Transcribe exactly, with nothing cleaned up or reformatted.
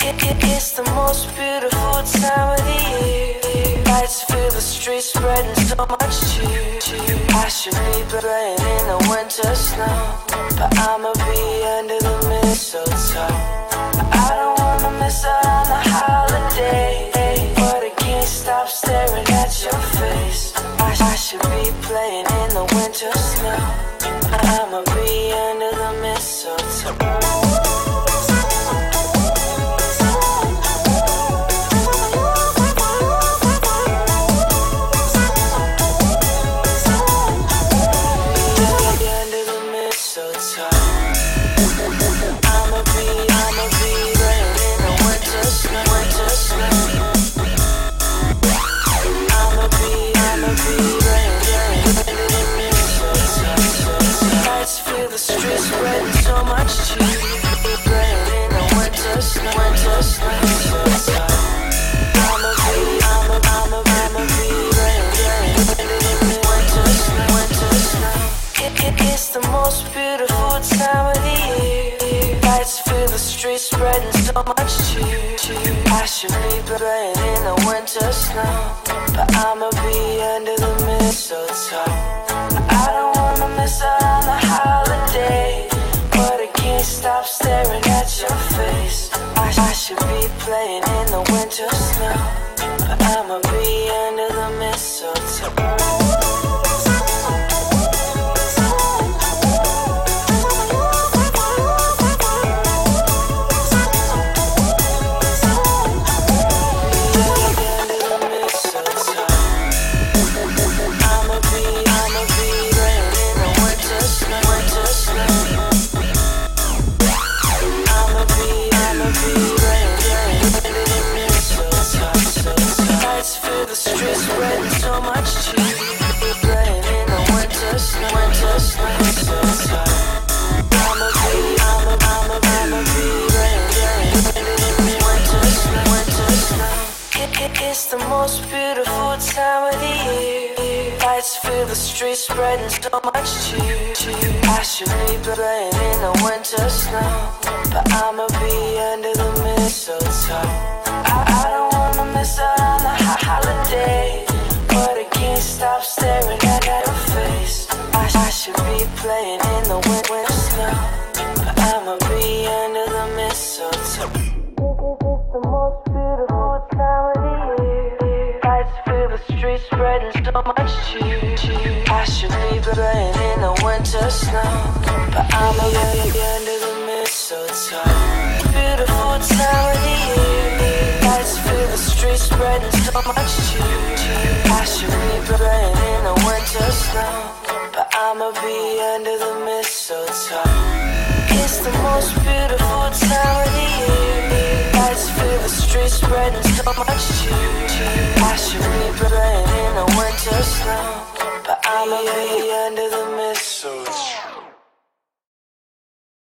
It, it, it's the most beautiful time of the year. Lights fill the streets, spreading so much cheer. I should be playing in the winter snow, but I'ma be under the mistletoe. I don't wanna miss out on the holiday, but I can't stop staring at your face. I, I should be playing in the winter snow, I'ma be under the mistletoe. It's the most beautiful time of the year. Lights fill the streets, spreading so much cheer. I should be playing in the winter snow, but I'ma be under the mistletoe. I don't wanna miss out on the holiday, but I can't stop staring at your face. I, I should be playing in the winter snow, but I'ma be under the mistletoe. It's the most beautiful time of the year. Lights fill the streets, spreading so much cheer. I should be playing in the winter snow, but I'ma be under the mistletoe. I, I don't wanna miss out on the holiday, but I can't stop staring at your face. I, I should be playing in the winter snow, but I'ma be under the mistletoe. It's the most beautiful time of the year. Lights fill the streets, spreading so much cheer. I should be playing in the winter snow, but I'ma be under the mistletoe. Beautiful time of the year. Lights fill the streets, spreading so much cheer. I should be playing in the winter snow, but I'ma be under the mistletoe. It's the most beautiful time of the year. Lights fill the streets, spreading so much cheer. I should be playing in the winter snow, but I'ma be under the mistletoe.